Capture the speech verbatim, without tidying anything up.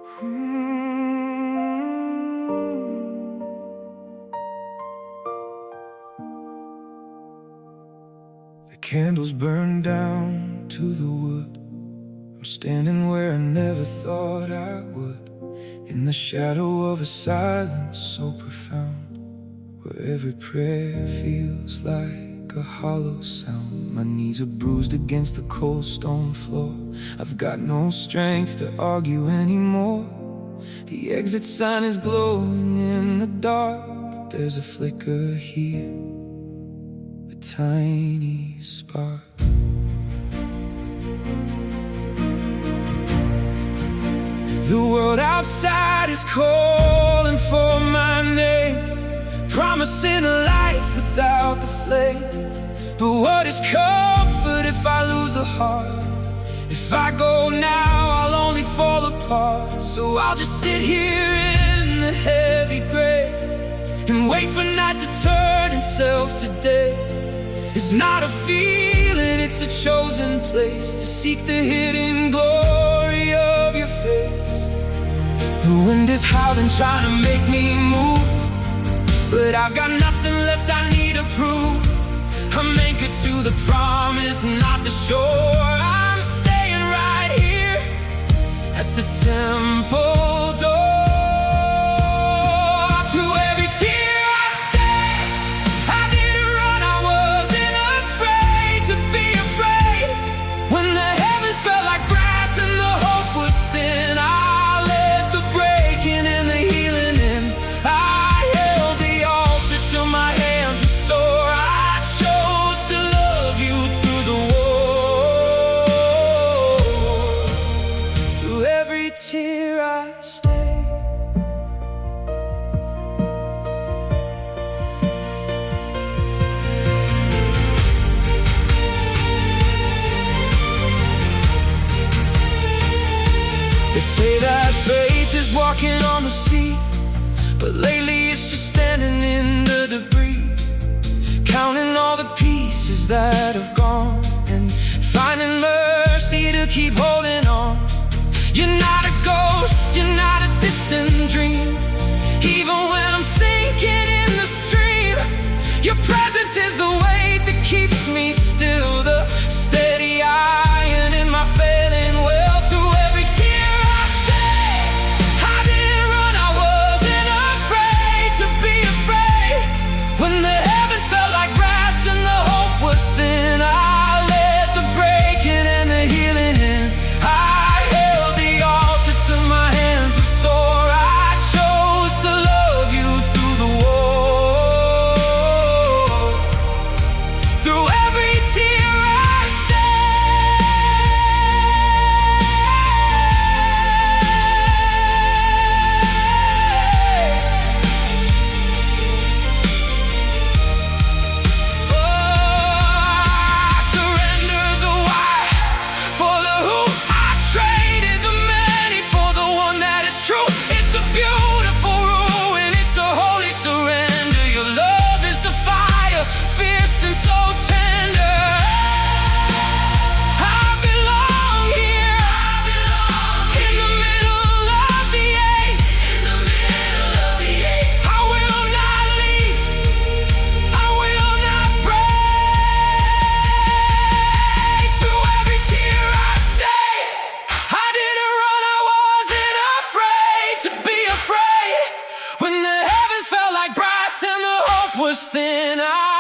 The candles burn down to the wood. I'm standing where I never thought I would, in the shadow of a silence so profound, where every prayer feels like a hollow sound. My knees are bruised against the cold stone floor. I've got no strength to argue anymore. The exit sign is glowing in the dark, but there's a flicker here, a tiny spark. The world outside is calling for my name, promising a life without the flame. But what is comfort if I lose the heart? If I go now, I'll only fall apart. So I'll just sit here in the heavy gray and wait for night to turn itself to day. It's not a feeling, it's a chosen place to seek the hidden glory of your face. The wind is howling, trying to make me move, but I've got nothing left I need to prove. I'm anchored to the promise, not the shore. I'm staying right here at the temple door. Through every tear I stay, I didn't run, I wasn't afraid to be afraid. When the heavens felt like brass and the hope was thin, I let the breaking and the healing in. I held the altar till my hands were sore. I chose to love you through the war. Through every tear I stay. They say that faith is walking on the sea, but lately it's just standing in the debris, counting all the pieces that have gone and finding mercy to keep holding on. You're not a ghost, you're not a distant dream. Even when I'm sinking in the stream, your presence is the weight that keeps me still, the steady iron in my failing will. Through every tear I stay, I didn't run, I wasn't afraid to be afraid. When the heavens felt like brass and the hope was thin, I let the breaking and the healing in. I held the altar till my hands were sore. I chose to love you through the war. Through every tear I stay. Oh, I surrendered the why for the who. I traded the many for the one that is true. It's a beautiful ruin, it's a holy surrender. Your love is the fire, fierce and so tender. I belong here, I belong in the middle of the eight, in the middle of the eight. I will not leave, I will not break. Through every tear I stay. I didn't run, I wasn't afraid to be afraid. When the heavens felt like brass and the hope was thin, I